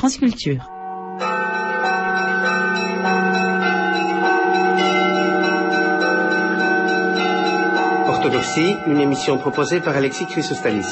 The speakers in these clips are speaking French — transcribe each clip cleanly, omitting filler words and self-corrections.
France Culture. Orthodoxie, une émission proposée par Alexis Chrysostalis.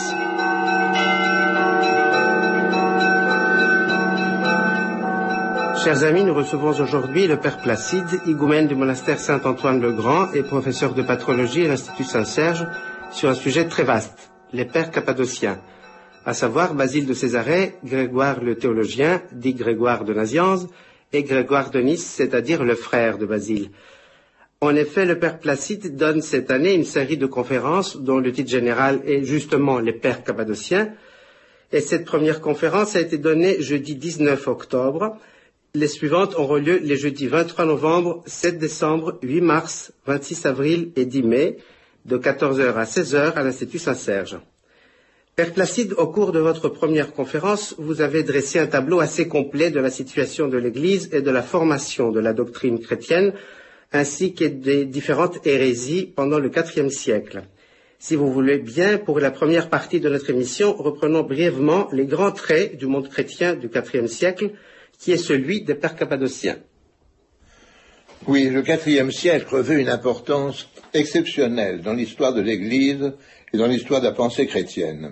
Chers amis, nous recevons aujourd'hui le Père Placide, higoumène du monastère Saint-Antoine-le-Grand et professeur de patrologie à l'Institut Saint-Serge, sur un sujet très vaste, les Pères cappadociens, à savoir Basile de Césarée, Grégoire le théologien, dit Grégoire de Nazianze, et Grégoire de Nice, c'est-à-dire le frère de Basile. En effet, le Père Placide donne cette année une série de conférences dont le titre général est justement les Pères cappadociens, et cette première conférence a été donnée jeudi 19 octobre. Les suivantes auront lieu les jeudis 23 novembre, 7 décembre, 8 mars, 26 avril et 10 mai, de 14h à 16h à l'Institut Saint-Serge. Père Placide, au cours de votre première conférence, vous avez dressé un tableau assez complet de la situation de l'Église et de la formation de la doctrine chrétienne, ainsi que des différentes hérésies pendant le IVe siècle. Si vous voulez bien, pour la première partie de notre émission, reprenons brièvement les grands traits du monde chrétien du IVe siècle, qui est celui des Pères cappadociens. Oui, le IVe siècle revêt une importance exceptionnelle dans l'histoire de l'Église et dans l'histoire de la pensée chrétienne.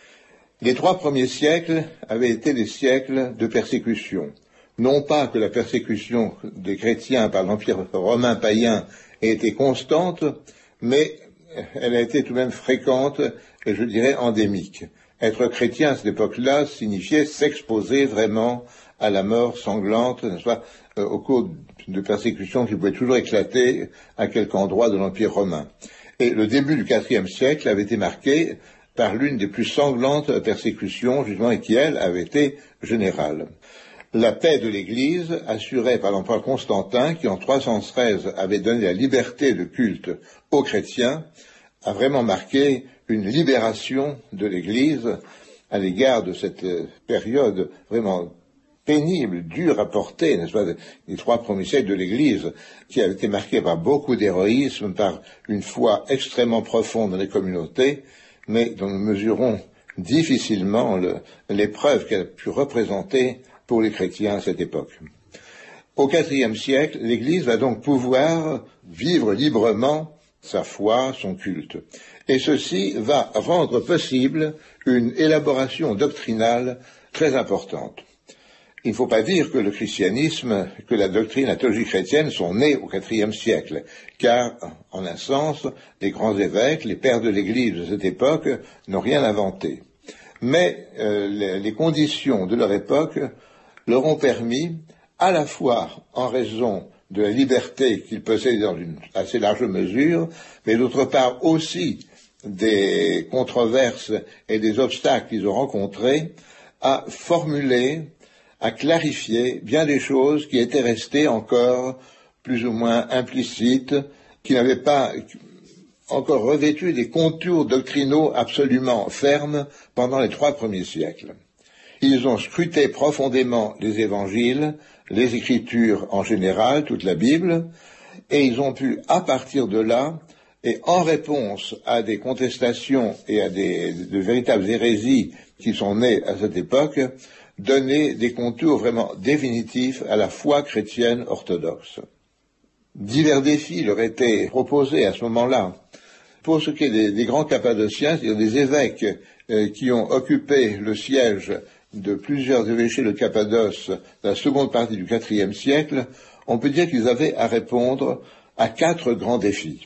Les 3 premiers siècles avaient été des siècles de persécution. Non pas que la persécution des chrétiens par l'Empire romain païen ait été constante, mais elle a été tout de même fréquente et je dirais endémique. Être chrétien à cette époque-là signifiait s'exposer vraiment à la mort sanglante, n'est-ce pas, au cours de persécutions qui pouvaient toujours éclater à quelque endroit de l'Empire romain. Et le début du IVe siècle avait été marqué par l'une des plus sanglantes persécutions, justement, et qui, elle, avait été générale. La paix de l'Église, assurée par l'empereur Constantin, qui en 313 avait donné la liberté de culte aux chrétiens, a vraiment marqué une libération de l'Église à l'égard de cette période vraiment pénible, dure à porter, n'est-ce pas, les 3 premiers siècles de l'Église, qui avait été marquée par beaucoup d'héroïsme, par une foi extrêmement profonde dans les communautés, mais dont nous mesurons difficilement l'épreuve qu'elle a pu représenter pour les chrétiens à cette époque. Au IVe siècle, l'Église va donc pouvoir vivre librement sa foi, son culte. Et ceci va rendre possible une élaboration doctrinale très importante. Il ne faut pas dire que le christianisme, que la doctrine, la théologie chrétienne sont nées au IVe siècle, car, en un sens, les grands évêques, les pères de l'Église de cette époque, n'ont rien inventé. Mais les conditions de leur époque leur ont permis, à la fois en raison de la liberté qu'ils possédaient dans une assez large mesure, mais d'autre part aussi des controverses et des obstacles qu'ils ont rencontrés, à formuler, à clarifier bien des choses qui étaient restées encore plus ou moins implicites, qui n'avaient pas encore revêtu des contours doctrinaux absolument fermes pendant les 3 premiers siècles. Ils ont scruté profondément les évangiles, les Écritures en général, toute la Bible, et ils ont pu, à partir de là, et en réponse à des contestations et à de véritables hérésies qui sont nées à cette époque, donner des contours vraiment définitifs à la foi chrétienne orthodoxe. Divers défis leur étaient proposés à ce moment-là. Pour ce qui est des grands cappadociens, c'est-à-dire des évêques qui ont occupé le siège de plusieurs évêchés de Cappadoce dans la seconde partie du IVe siècle, on peut dire qu'ils avaient à répondre à 4 grands défis.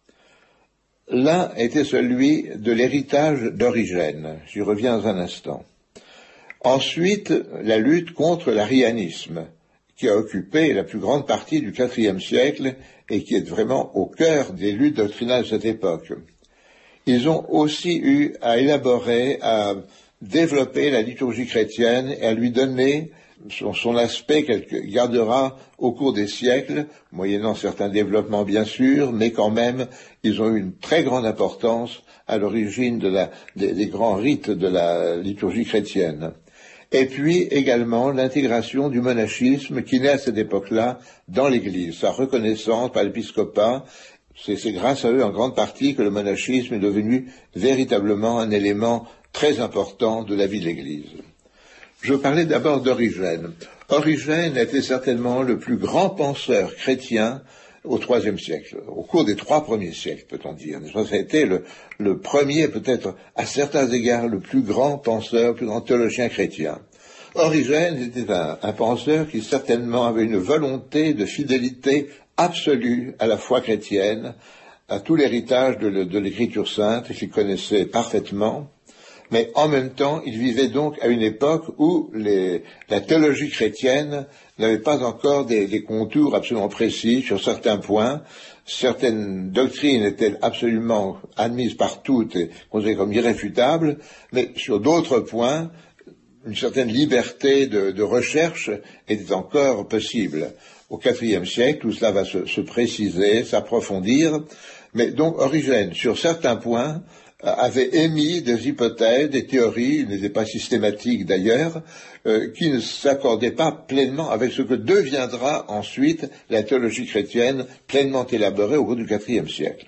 L'un était celui de l'héritage d'Origène. J'y reviens un instant. Ensuite, la lutte contre l'arianisme, qui a occupé la plus grande partie du IVe siècle et qui est vraiment au cœur des luttes doctrinales de cette époque. Ils ont aussi eu à élaborer, à développer la liturgie chrétienne et à lui donner son aspect qu'elle gardera au cours des siècles, moyennant certains développements bien sûr, mais quand même, ils ont eu une très grande importance à l'origine des grands rites de la liturgie chrétienne. Et puis également l'intégration du monachisme qui naît à cette époque-là dans l'Église, sa reconnaissance par l'épiscopat. C'est grâce à eux en grande partie que le monachisme est devenu véritablement un élément très important de la vie de l'Église. Je parlais d'abord d'Origène. Origène était certainement le plus grand penseur chrétien au IIIe siècle, au cours des 3 premiers siècles, peut-on dire. Ça a été le premier, peut-être à certains égards, le plus grand penseur, le plus grand théologien chrétien. Origène était un penseur qui certainement avait une volonté de fidélité absolue à la foi chrétienne, à tout l'héritage de l'Écriture sainte qu'il connaissait parfaitement. Mais en même temps, il vivait donc à une époque où la théologie chrétienne n'avait pas encore des contours absolument précis sur certains points. Certaines doctrines étaient absolument admises par toutes et considérées comme irréfutables, mais sur d'autres points, une certaine liberté de recherche était encore possible. Au IVe siècle, tout cela va se préciser, s'approfondir, mais donc Origène, sur certains points, avait émis des hypothèses, des théories, ils n'étaient pas systématiques d'ailleurs, qui ne s'accordaient pas pleinement avec ce que deviendra ensuite la théologie chrétienne pleinement élaborée au cours du IVe siècle,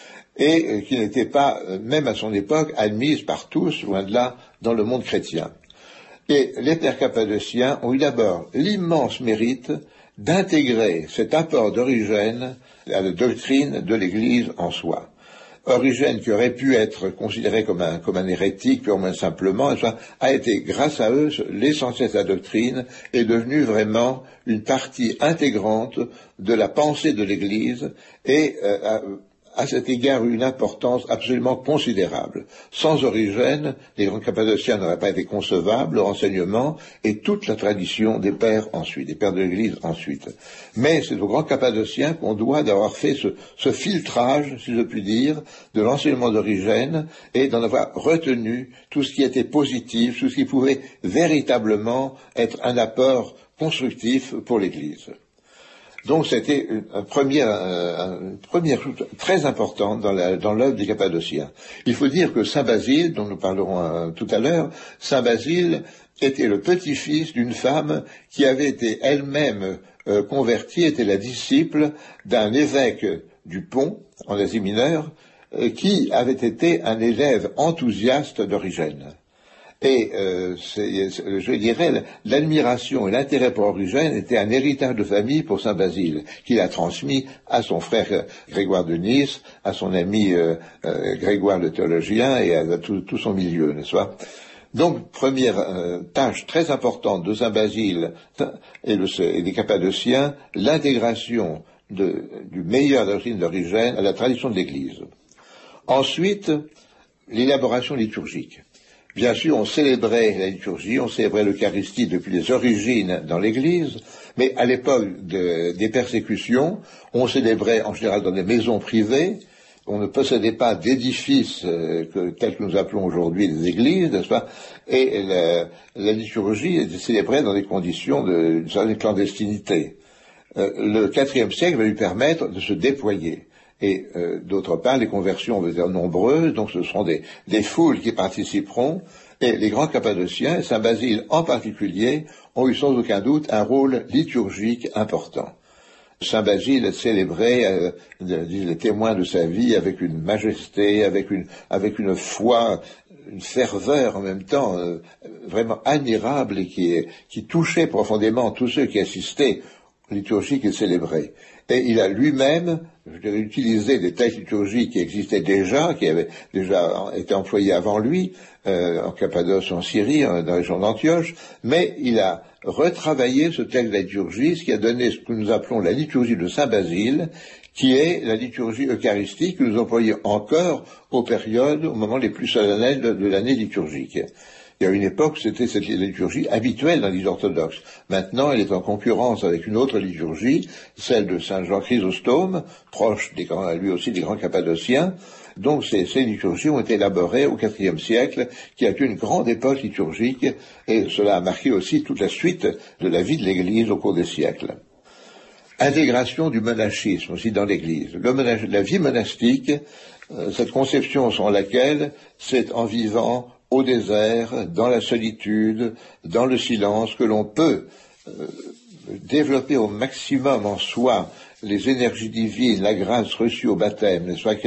et qui n'étaient pas, même à son époque, admises par tous, loin de là, dans le monde chrétien. Et les pères cappadociens ont eu d'abord l'immense mérite d'intégrer cet apport d'Origène à la doctrine de l'Église en soi. Origène, qui aurait pu être considéré comme un hérétique, purement simplement, a été, grâce à eux, l'essentiel de la doctrine est devenu vraiment une partie intégrante de la pensée de l'Église et à cet égard une importance absolument considérable. Sans Origène, les grands cappadociens n'auraient pas été concevables, leur enseignement et toute la tradition des pères ensuite, des pères de l'Église ensuite. Mais c'est aux grands cappadociens qu'on doit d'avoir fait ce filtrage, si je puis dire, de l'enseignement d'Origène et d'en avoir retenu tout ce qui était positif, tout ce qui pouvait véritablement être un apport constructif pour l'Église. Donc c'était une première chose très importante dans l'œuvre des Cappadociens. Il faut dire que Saint Basile, dont nous parlerons tout à l'heure, Saint Basile était le petit-fils d'une femme qui avait été elle-même convertie, était la disciple d'un évêque du Pont, en Asie mineure, qui avait été un élève enthousiaste d'Origène. Et je dirais, l'admiration et l'intérêt pour Origène était un héritage de famille pour Saint Basile, qu'il a transmis à son frère Grégoire de Nice, à son ami Grégoire le théologien et à tout son milieu, n'est-ce pas? Donc, première tâche très importante de Saint Basile et des Cappadociens, l'intégration du meilleur doctrine d'Origène à la tradition de l'Église. Ensuite, l'élaboration liturgique. Bien sûr, on célébrait la liturgie, on célébrait l'Eucharistie depuis les origines dans l'Église, mais à l'époque des persécutions, on célébrait en général dans des maisons privées, on ne possédait pas d'édifices tels que nous appelons aujourd'hui des églises, n'est-ce pas? Et la liturgie était célébrée dans des conditions d'une certaine clandestinité. Le IVe siècle va lui permettre de se déployer. Et d'autre part, les conversions vont être nombreuses, donc ce seront des foules qui participeront, et les grands Cappadociens, et Saint Basile en particulier, ont eu sans aucun doute un rôle liturgique important. Saint Basile célébrait, disent les témoins de sa vie, avec une majesté, avec une foi, une ferveur en même temps, vraiment admirable et qui touchait profondément tous ceux qui assistaient aux liturgies qu'il célébrait. Et il a lui-même utilisé des textes liturgiques qui existaient déjà, qui avaient déjà été employés avant lui, en Cappadoce, en Syrie, dans la région d'Antioche, mais il a retravaillé ce texte de la liturgie, ce qui a donné ce que nous appelons la liturgie de Saint Basile, qui est la liturgie eucharistique que nous employons encore aux moments les plus solennels de l'année liturgique. Il y a une époque, c'était cette liturgie habituelle dans l'Église orthodoxe. Maintenant, elle est en concurrence avec une autre liturgie, celle de Saint Jean Chrysostome, proche lui aussi des grands Cappadociens. Donc ces liturgies ont été élaborées au IVe siècle, qui a été une grande époque liturgique, et cela a marqué aussi toute la suite de la vie de l'Église au cours des siècles. Intégration du monachisme aussi dans l'Église. La vie monastique, cette conception selon laquelle c'est en vivant au désert, dans la solitude, dans le silence, que l'on peut développer au maximum en soi les énergies divines, la grâce reçue au baptême, n'est-ce pas,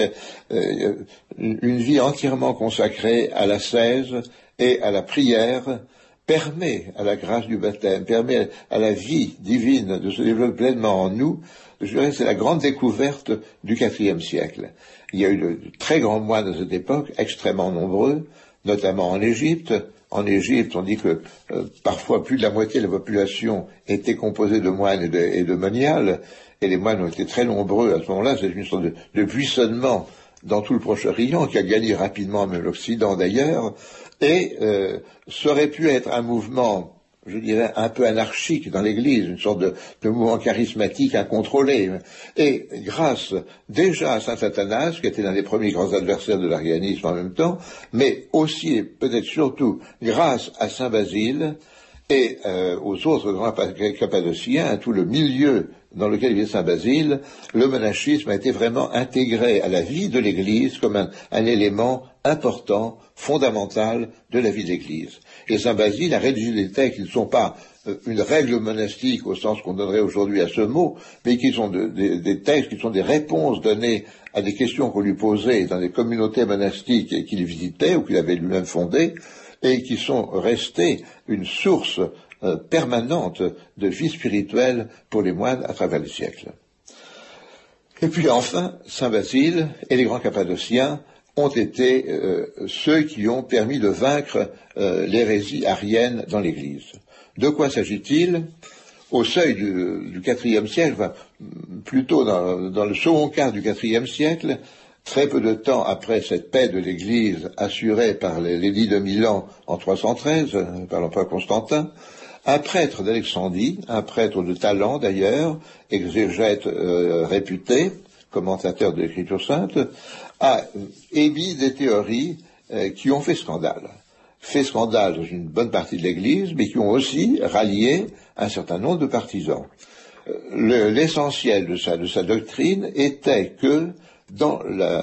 une vie entièrement consacrée à l'ascèse et à la prière, permet à la grâce du baptême, permet à la vie divine de se développer pleinement en nous, je dirais que c'est la grande découverte du IVe siècle. Il y a eu de très grands moines à cette époque, extrêmement nombreux, notamment en Égypte. En Égypte, on dit que parfois plus de la moitié de la population était composée de moines et de moniales, et les moines ont été très nombreux à ce moment-là. C'est une sorte de buissonnement dans tout le Proche-Orient, qui a gagné rapidement même l'Occident d'ailleurs, et ça aurait pu être un mouvement, je dirais, un peu anarchique dans l'Église, une sorte de mouvement charismatique incontrôlé. Et grâce déjà à saint Athanase, qui était l'un des premiers grands adversaires de l'arianisme en même temps, mais aussi et peut-être surtout grâce à saint Basile et aux autres grands cappadociens, à tout le milieu dans lequel vivait saint Basile, le monachisme a été vraiment intégré à la vie de l'Église comme un élément important, fondamental de la vie de l'Église. Et saint Basile a rédigé des textes qui ne sont pas une règle monastique au sens qu'on donnerait aujourd'hui à ce mot, mais qui sont des textes qui sont des réponses données à des questions qu'on lui posait dans des communautés monastiques qu'il visitait ou qu'il avait lui-même fondées, et qui sont restés une source permanente de vie spirituelle pour les moines à travers les siècles. Et puis enfin, saint Basile et les grands cappadociens ont été ceux qui ont permis de vaincre l'hérésie arienne dans l'Église. De quoi s'agit-il? Au seuil du IVe siècle, enfin, plutôt dans le second quart du IVe siècle, très peu de temps après cette paix de l'Église assurée par l'édit de Milan en 313, par l'empereur Constantin, un prêtre d'Alexandrie, un prêtre de talent d'ailleurs, exégète réputé, commentateur de l'Écriture sainte, a émis des théories qui ont fait scandale. Fait scandale dans une bonne partie de l'Église, mais qui ont aussi rallié un certain nombre de partisans. L'essentiel de sa doctrine était que dans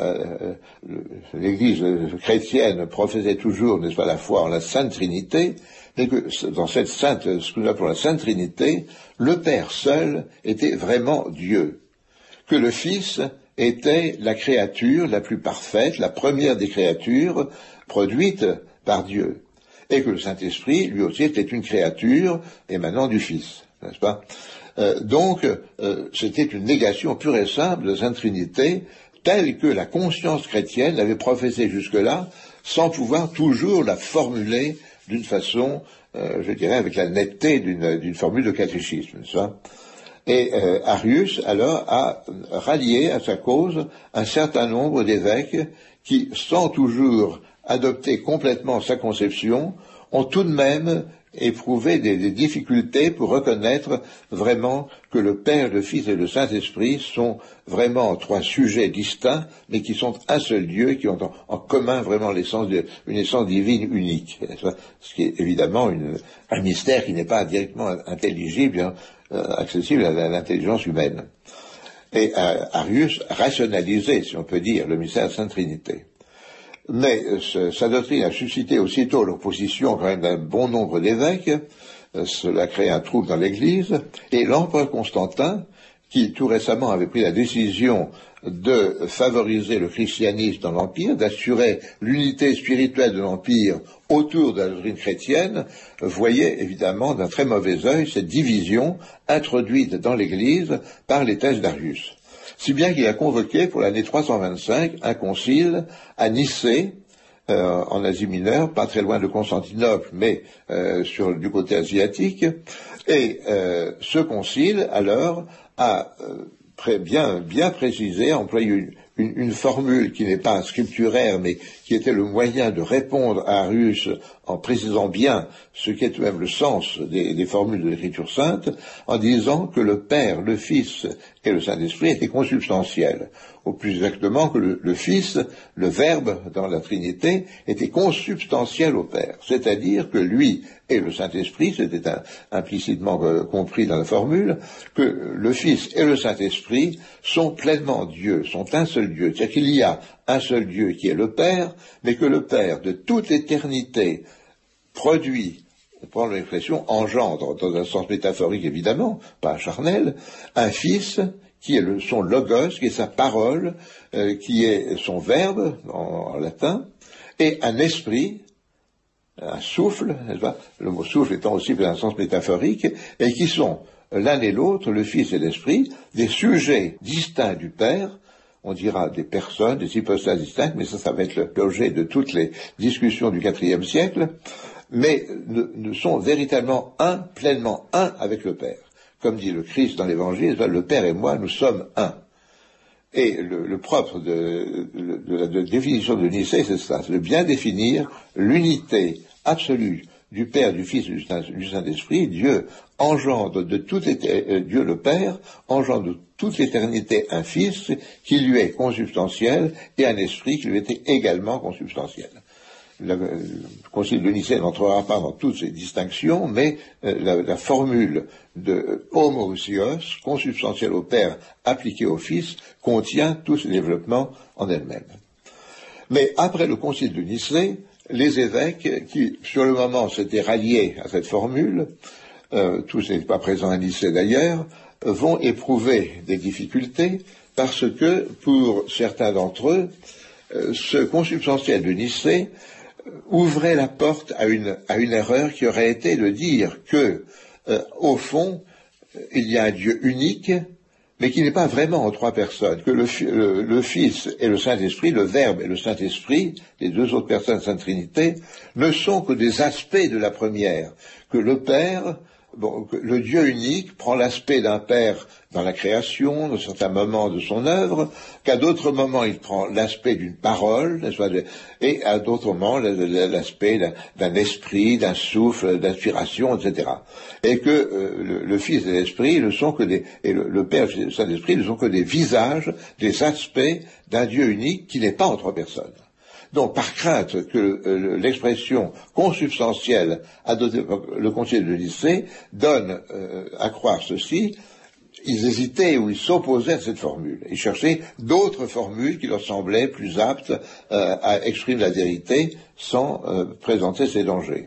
l'Église chrétienne professait toujours, n'est-ce pas, la foi en la Sainte Trinité, mais que dans cette ce que nous appelons la Sainte Trinité, le Père seul était vraiment Dieu, que le Fils était la créature la plus parfaite, la première des créatures produites par Dieu, et que le Saint-Esprit, lui aussi, était une créature émanant du Fils, n'est-ce pas? Donc, c'était une négation pure et simple de la Sainte Trinité, telle que la conscience chrétienne l'avait professée jusque-là, sans pouvoir toujours la formuler d'une façon, je dirais, avec la netteté d'une formule de catéchisme, n'est-ce pas? Et Arius, alors, a rallié à sa cause un certain nombre d'évêques qui, sans toujours adopter complètement sa conception, ont tout de même éprouvé des difficultés pour reconnaître vraiment que le Père, le Fils et le Saint-Esprit sont vraiment trois sujets distincts, mais qui sont un seul Dieu, qui ont en commun vraiment une essence divine unique. Ce qui est évidemment un mystère qui n'est pas directement intelligible, accessible à l'intelligence humaine. Et Arius rationalisait, si on peut dire, le mystère de la Sainte Trinité. Mais sa doctrine a suscité aussitôt l'opposition quand même d'un bon nombre d'évêques, cela crée un trouble dans l'Église, et l'empereur Constantin, qui tout récemment avait pris la décision de favoriser le christianisme dans l'Empire, d'assurer l'unité spirituelle de l'Empire autour de la doctrine chrétienne, voyait évidemment d'un très mauvais œil cette division introduite dans l'Église par les thèses d'Arius. Si bien qu'il a convoqué pour l'année 325 un concile à Nicée, en Asie mineure, pas très loin de Constantinople, mais du côté asiatique, et ce concile, alors, a bien précisé, a employé une formule qui n'est pas scripturaire, mais qui était le moyen de répondre à Arius en précisant bien ce qui est tout de même le sens des formules de l'Écriture sainte, en disant que le Père, le Fils et le Saint-Esprit étaient consubstantiels, ou plus exactement que le Fils, le Verbe dans la Trinité, était consubstantiel au Père, c'est-à-dire que lui et le Saint-Esprit, c'était implicitement compris dans la formule, que le Fils et le Saint-Esprit sont pleinement Dieu, sont un seul Dieu, c'est-à-dire qu'il y a un seul Dieu qui est le Père, mais que le Père de toute l'éternité produit, on prend l'expression, engendre, dans un sens métaphorique évidemment, pas charnel, un Fils qui est son logos, qui est sa parole, qui est son verbe en latin, et un esprit un souffle, n'est-ce pas, le mot souffle étant aussi dans un sens métaphorique, et qui sont l'un et l'autre, le Fils et l'Esprit, des sujets distincts du Père, on dira des personnes, des hypostases distinctes, mais ça va être l'objet de toutes les discussions du IVe siècle, mais ne sont véritablement un, pleinement un avec le Père. Comme dit le Christ dans l'Évangile, le Père et moi, nous sommes un. Et le propre de la définition de Nicée, c'est ça, c'est de bien définir l'unité absolue du Père, du Fils et du Saint-Esprit. Dieu engendre de toute Dieu le Père engendre de toute l'éternité un Fils qui lui est consubstantiel et un Esprit qui lui était également consubstantiel. Le Concile de Nicée n'entrera pas dans toutes ces distinctions, mais la formule de homoousios, consubstantiel au Père, appliqué au Fils, contient tout ce développement en elle-même. Mais après le Concile de Nicée, les évêques, qui sur le moment s'étaient ralliés à cette formule, tous n'étaient pas présents à Nicée d'ailleurs, vont éprouver des difficultés parce que, pour certains d'entre eux, ce consubstantiel de Nicée ouvrait la porte à une erreur qui aurait été de dire que, au fond, il y a un Dieu unique, mais qui n'est pas vraiment en trois personnes, que le Fils et le Saint-Esprit, le Verbe et le Saint-Esprit, les deux autres personnes de la Sainte Trinité, ne sont que des aspects de la première, que le Père, le Dieu unique prend l'aspect d'un Père dans la création, dans certains moments de son œuvre, qu'à d'autres moments il prend l'aspect d'une parole, n'est-ce pas, et à d'autres moments l'aspect d'un esprit, d'un souffle, d'inspiration, etc. Et que le Fils et l'Esprit ne sont que le Père et le Saint-Esprit ne sont que des visages, des aspects d'un Dieu unique qui n'est pas en trois personnes. Donc, par crainte que l'expression consubstantielle adoptée par le Concile de Nicée donne à croire ceci, ils hésitaient ou ils s'opposaient à cette formule. Ils cherchaient d'autres formules qui leur semblaient plus aptes à exprimer la vérité sans présenter ces dangers.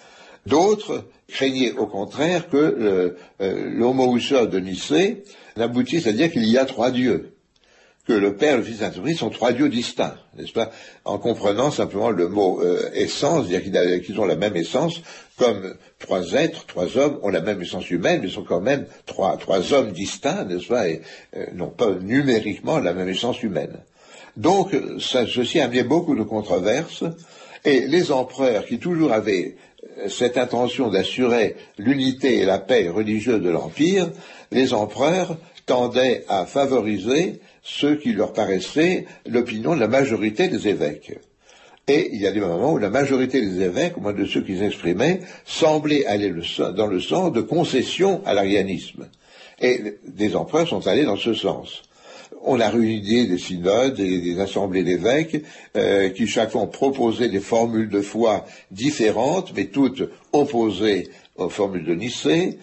D'autres craignaient au contraire que l'homoousios de Nicée n'aboutisse à dire qu'il y a trois dieux, que le Père, le Fils et le Saint-Esprit sont trois dieux distincts, n'est-ce pas, en comprenant simplement le mot essence, c'est-à-dire qu'ils ont la même essence, comme trois êtres, trois hommes ont la même essence humaine, mais sont quand même trois hommes distincts, n'est-ce pas, et n'ont pas numériquement la même essence humaine. Donc, ceci a amené beaucoup de controverses, et les empereurs, qui toujours avaient cette intention d'assurer l'unité et la paix religieuse de l'Empire, les empereurs tendaient à favoriser ce qui leur paraissait l'opinion de la majorité des évêques. Et il y a des moments où la majorité des évêques, au moins de ceux qui s'exprimaient, semblaient aller dans le sens de concession à l'arianisme. Et des empereurs sont allés dans ce sens. On a réuni des synodes et des assemblées d'évêques qui chaque fois ont proposé des formules de foi différentes, mais toutes opposées aux formules de Nicée.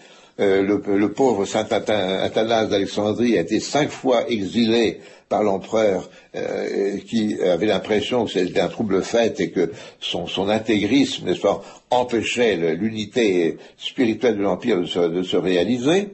Le pauvre saint Athanase d'Alexandrie a été 5 fois exilé par l'empereur qui avait l'impression que c'était un trouble fait et que son intégrisme, n'est-ce pas, empêchait l'unité spirituelle de l'Empire de se réaliser.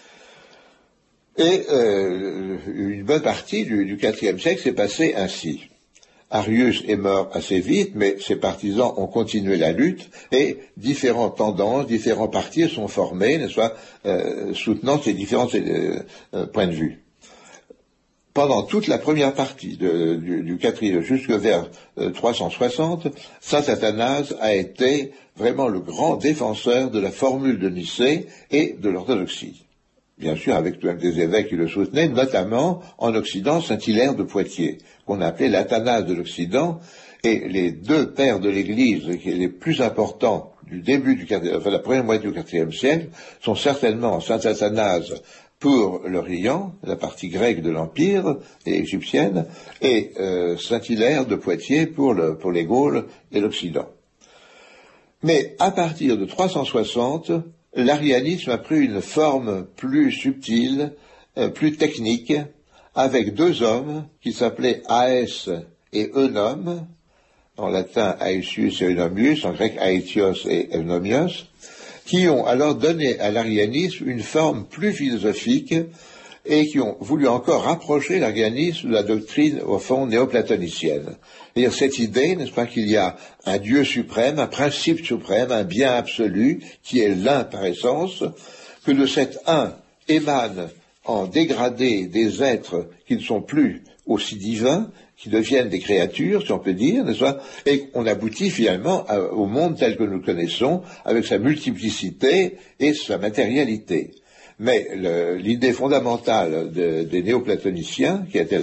Et une bonne partie du IVe siècle s'est passée ainsi. Arius est mort assez vite, mais ses partisans ont continué la lutte et différentes tendances, différents partis sont formés, n'est-ce pas, soutenant ces différents points de vue. Pendant toute la première partie du IVe jusque vers 360, saint Athanase a été vraiment le grand défenseur de la formule de Nicée et de l'orthodoxie. Bien sûr, avec des évêques qui le soutenaient, notamment en Occident, saint Hilaire de Poitiers, qu'on appelait l'Athanase de l'Occident, et les deux pères de l'Église, qui sont les plus importants du début la première moitié du IVe siècle, sont certainement saint Athanase pour l'Orient, la partie grecque de l'Empire et égyptienne, et saint Hilaire de Poitiers pour les Gaules et l'Occident. Mais à partir de 360, l'arianisme a pris une forme plus subtile, plus technique, avec deux hommes qui s'appelaient Aès et Eunom, en latin Aesius et Eunomius, en grec Aetios et Eunomios, qui ont alors donné à l'arianisme une forme plus philosophique et qui ont voulu encore rapprocher l'arianisme de la doctrine, au fond, néoplatonicienne. C'est-à-dire cette idée, n'est-ce pas, qu'il y a un Dieu suprême, un principe suprême, un bien absolu, qui est l'un par essence, que de cet un émanent en dégradé des êtres qui ne sont plus aussi divins, qui deviennent des créatures, si on peut dire, n'est-ce pas, et on aboutit finalement au monde tel que nous le connaissons, avec sa multiplicité et sa matérialité. Mais l'idée fondamentale des néoplatoniciens, qui était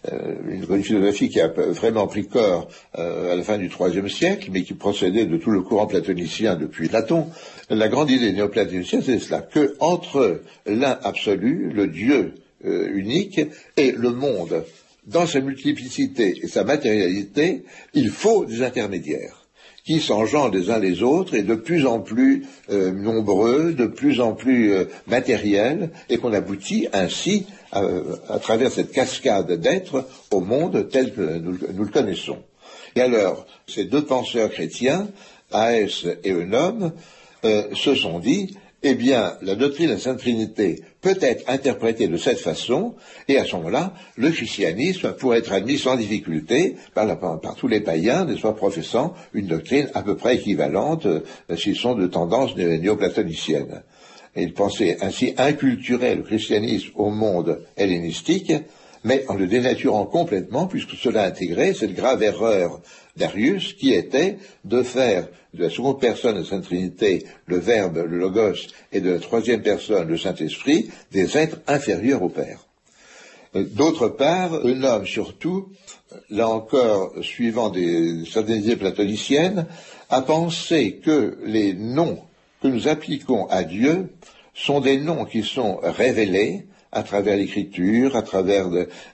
une philosophie qui a vraiment pris corps à la fin du IIIe siècle, mais qui procédait de tout le courant platonicien depuis Platon, la grande idée néoplatonicienne, c'est cela, que entre l'un absolu, le Dieu unique, et le monde, dans sa multiplicité et sa matérialité, il faut des intermédiaires qui s'engendrent les uns les autres et de plus en plus nombreux, de plus en plus matériels, et qu'on aboutit ainsi, à travers cette cascade d'êtres, au monde tel que nous le connaissons. Et alors, ces deux penseurs chrétiens, Aès et Eunom, se sont dit, eh bien, la doctrine de la Sainte Trinité peut être interprétée de cette façon, et à ce moment-là, le christianisme pourrait être admis sans difficulté par tous les païens, n'est-ce pas, professant une doctrine à peu près équivalente, s'ils sont de tendance néoplatonicienne. Et ils pensaient ainsi inculturer le christianisme au monde hellénistique, mais en le dénaturant complètement, puisque cela intégrait cette grave erreur d'Arius, qui était de faire de la seconde personne de la Sainte Trinité le Verbe, le Logos, et de la troisième personne, le Saint-Esprit, des êtres inférieurs au Père. D'autre part, un homme surtout, là encore, suivant certaines idées platoniciennes, a pensé que les noms que nous appliquons à Dieu sont des noms qui sont révélés à travers l'écriture, à travers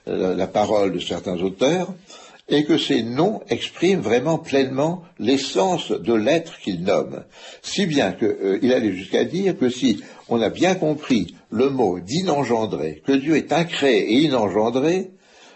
la parole de certains auteurs, et que ces noms expriment vraiment pleinement l'essence de l'être qu'il nomme. Si bien qu'il allait jusqu'à dire que si on a bien compris le mot d'inengendré, que Dieu est incréé et inengendré,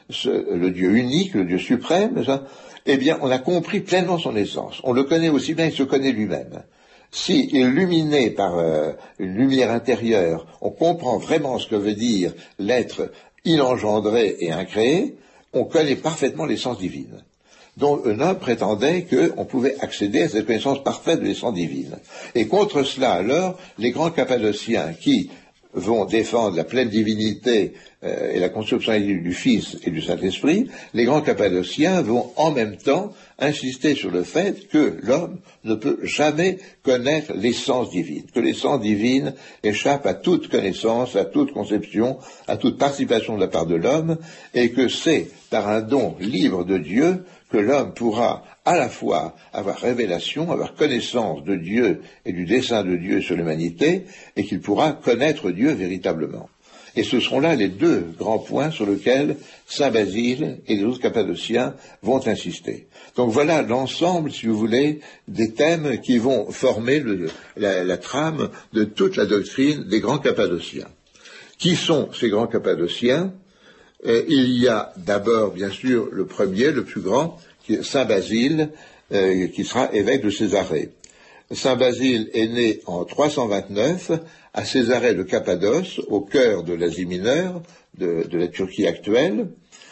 le Dieu unique, le Dieu suprême, eh bien on a compris pleinement son essence. On le connaît aussi bien qu'il se connaît lui-même. Si, illuminé par une lumière intérieure, on comprend vraiment ce que veut dire l'être inengendré et incréé, on connaît parfaitement l'essence divine. Donc un homme prétendait qu'on pouvait accéder à cette connaissance parfaite de l'essence divine. Et contre cela, alors, les grands cappadociens qui vont défendre la pleine divinité et la consubstantialité du Fils et du Saint-Esprit, les grands cappadociens vont en même temps insister sur le fait que l'homme ne peut jamais connaître l'essence divine, que l'essence divine échappe à toute connaissance, à toute conception, à toute participation de la part de l'homme, et que c'est par un don libre de Dieu que l'homme pourra à la fois avoir révélation, avoir connaissance de Dieu et du dessein de Dieu sur l'humanité, et qu'il pourra connaître Dieu véritablement. Et ce seront là les deux grands points sur lesquels saint Basile et les autres cappadociens vont insister. Donc voilà l'ensemble, si vous voulez, des thèmes qui vont former la trame de toute la doctrine des grands cappadociens. Qui sont ces grands cappadociens ? Il y a d'abord, bien sûr, le premier, le plus grand, qui est saint Basile, qui sera évêque de Césarée. Saint Basile est né en 329 à Césarée de Cappadoce, au cœur de l'Asie mineure, de la Turquie actuelle,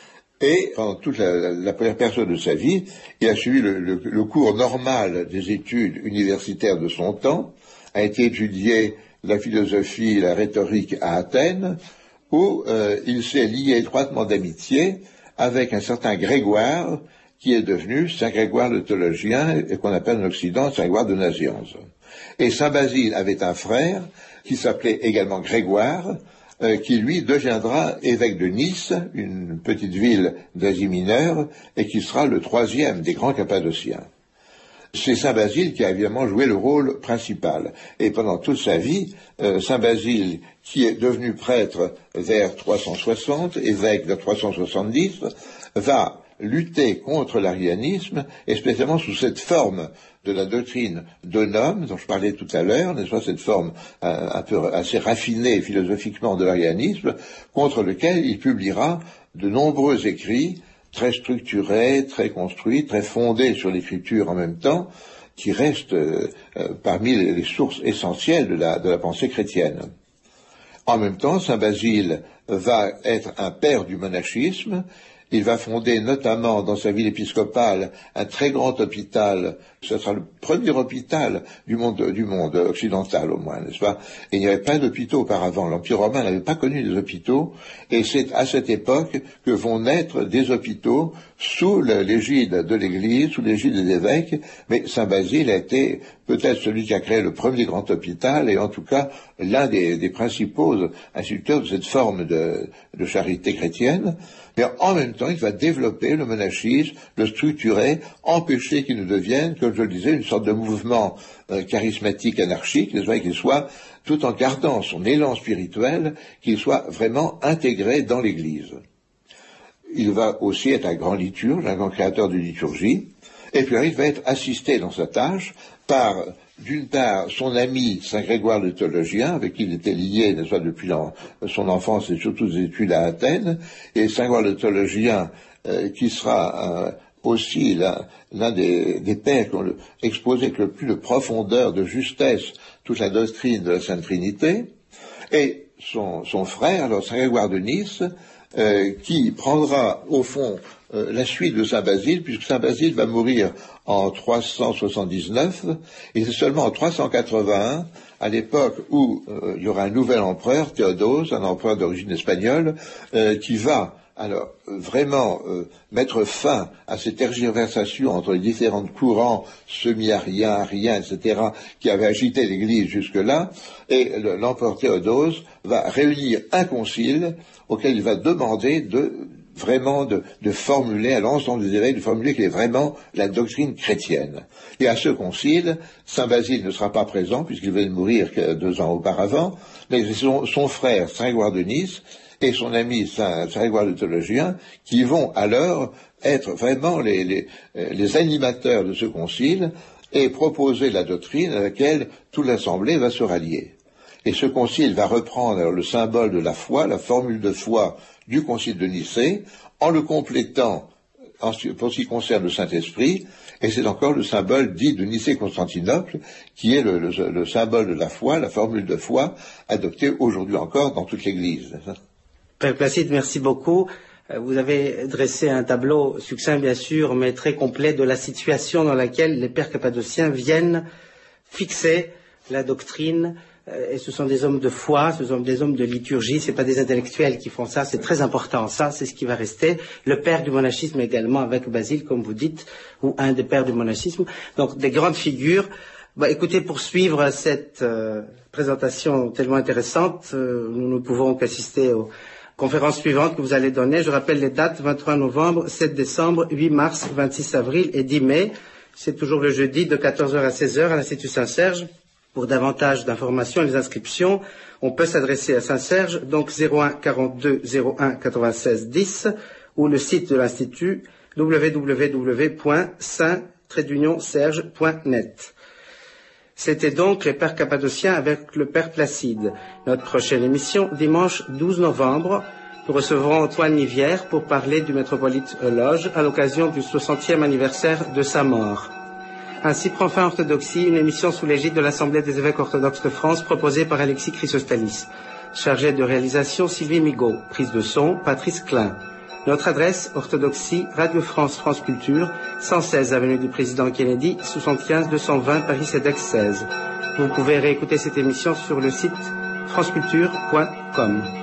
et pendant toute la première période de sa vie, il a suivi le cours normal des études universitaires de son temps, a été étudié la philosophie et la rhétorique à Athènes, où il s'est lié étroitement d'amitié avec un certain Grégoire, qui est devenu Saint Grégoire le théologien, et qu'on appelle en Occident Saint Grégoire de Nazianze. Et Saint Basile avait un frère qui s'appelait également Grégoire, qui lui deviendra évêque de Nice, une petite ville d'Asie mineure, et qui sera le troisième des grands cappadociens. C'est Saint Basile qui a évidemment joué le rôle principal. Et pendant toute sa vie, Saint Basile, qui est devenu prêtre vers 360, évêque vers 370, va lutter contre l'arianisme, et spécialement sous cette forme de la doctrine d'Eunom, dont je parlais tout à l'heure, n'est-ce pas, cette forme un peu assez raffinée philosophiquement de l'arianisme, contre lequel il publiera de nombreux écrits très structurés, très construits, très fondés sur l'écriture en même temps, qui restent parmi les sources essentielles de la pensée chrétienne. En même temps, saint Basile va être un père du monachisme. Il va fonder notamment dans sa ville épiscopale un très grand hôpital. Ce sera le premier hôpital du monde occidental au moins, n'est-ce pas? Et il n'y avait pas d'hôpitaux auparavant. L'Empire romain n'avait pas connu des hôpitaux. Et c'est à cette époque que vont naître des hôpitaux sous l'égide de l'Église, sous l'égide des évêques. Mais saint Basile a été peut-être celui qui a créé le premier grand hôpital et en tout cas l'un des principaux instituteurs de cette forme de charité chrétienne. Mais en même temps, il va développer le monachisme, le structurer, empêcher qu'il ne devienne, comme je le disais, une sorte de mouvement charismatique anarchique, n'est-ce pas, qu'il soit, tout en gardant son élan spirituel, qu'il soit vraiment intégré dans l'Église. Il va aussi être un grand liturge, un grand créateur de liturgie, et puis il va être assisté dans sa tâche par, d'une part, son ami Saint Grégoire le théologien, avec qui il était lié, n'est-ce pas, depuis son enfance et surtout ses études à Athènes, et Saint Grégoire le théologien, qui sera aussi l'un des pères qui ont exposé avec le plus de profondeur, de justesse, toute la doctrine de la Sainte Trinité, et son frère, alors Saint Grégoire de Nice, qui prendra au fond la suite de saint Basile, puisque saint Basile va mourir en 379, et c'est seulement en 381, à l'époque où il y aura un nouvel empereur, Théodose, un empereur d'origine espagnole, qui va alors vraiment mettre fin à ces tergiversations entre les différents courants semi-ariens, ariens, etc., qui avaient agité l'Église jusque-là, et l'empereur Théodose va réunir un concile auquel il va demander de formuler à l'ensemble des évêques, de formuler quelle est vraiment la doctrine chrétienne. Et à ce concile, saint Basile ne sera pas présent, puisqu'il venait de mourir 2 ans auparavant, mais c'est son frère, Saint Grégoire de Nice, et son ami Saint Grégoire le théologien, qui vont alors être vraiment les animateurs de ce concile, et proposer la doctrine à laquelle toute l'Assemblée va se rallier. Et ce concile va reprendre alors le symbole de la foi, la formule de foi du concile de Nicée, en le complétant pour ce qui concerne le Saint-Esprit, et c'est encore le symbole dit de Nicée-Constantinople, qui est le symbole de la foi, la formule de foi, adoptée aujourd'hui encore dans toute l'Église. Père Placide, merci beaucoup. Vous avez dressé un tableau succinct, bien sûr, mais très complet de la situation dans laquelle les pères cappadociens viennent fixer la doctrine. Et ce sont des hommes de foi, ce sont des hommes de liturgie, c'est pas des intellectuels qui font ça, c'est très important, ça, c'est ce qui va rester. Le père du monachisme également, avec Basile, comme vous dites, ou un des pères du monachisme. Donc, des grandes figures. Écoutez, pour suivre cette présentation tellement intéressante, nous ne pouvons qu'assister aux conférences suivantes que vous allez donner. Je rappelle les dates, 23 novembre, 7 décembre, 8 mars, 26 avril et 10 mai. C'est toujours le jeudi de 14h à 16h à l'Institut Saint-Serge. Pour davantage d'informations et les inscriptions, on peut s'adresser à Saint-Serge, donc 01 42 01 96 10, ou le site de l'Institut www.saint-serge.net. C'était donc les pères cappadociens avec le père Placide. Notre prochaine émission, dimanche 12 novembre, nous recevrons Antoine Nivière pour parler du métropolite Euloge à l'occasion du 60e anniversaire de sa mort. Ainsi prend fin Orthodoxie, une émission sous l'égide de l'Assemblée des évêques orthodoxes de France, proposée par Alexis Chrysostalis. Chargé de réalisation, Sylvie Migaud. Prise de son, Patrice Klein. Notre adresse, Orthodoxie, Radio France, France Culture, 116 avenue du Président Kennedy, 75 220 Paris CEDEX 16. Vous pouvez réécouter cette émission sur le site franceculture.com.